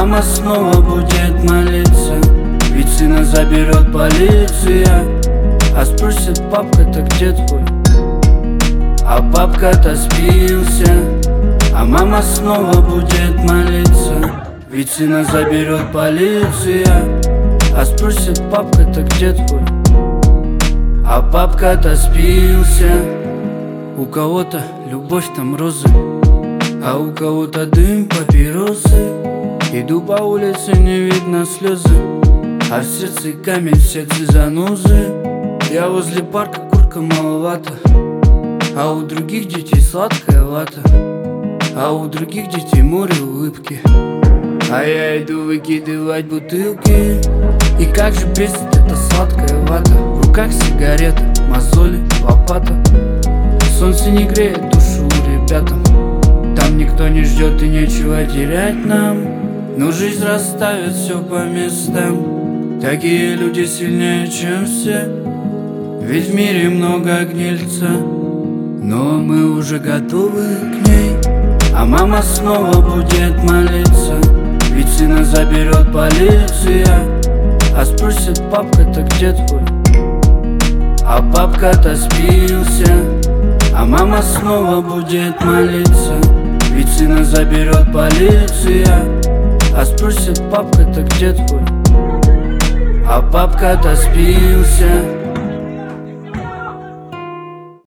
мама снова будет молиться, ведь сына заберет полиция. А спросит папка, так где твой? А папка-то спился. А мама снова будет молиться, ведь сына заберет полиция. А спросит папка, так где твой? А папка-то спился. У кого-то любовь, там розы, а у кого-то дым, папиросы. Иду по улице, не видно слезы, а в сердце камень, в сердце занозы. Я возле парка, курка маловато, а у других детей сладкая вата, а у других детей море улыбки. А я иду выкидывать бутылки. И как же бесит эта сладкая вата. В руках сигарета, мозоли, лопата. Солнце не греет душу ребятам. Там никто не ждет и нечего терять нам. Но жизнь расставит все по местам. Такие люди сильнее, чем все. Ведь в мире много гнильца, но мы уже готовы к ней. А мама снова будет молиться, ведь сына заберет полиция. А спросит папка, так где твой? А папка-то спился. А мама снова будет молиться, ведь сына заберет полиция. А спросит папка, так где твой? А папка-то спился.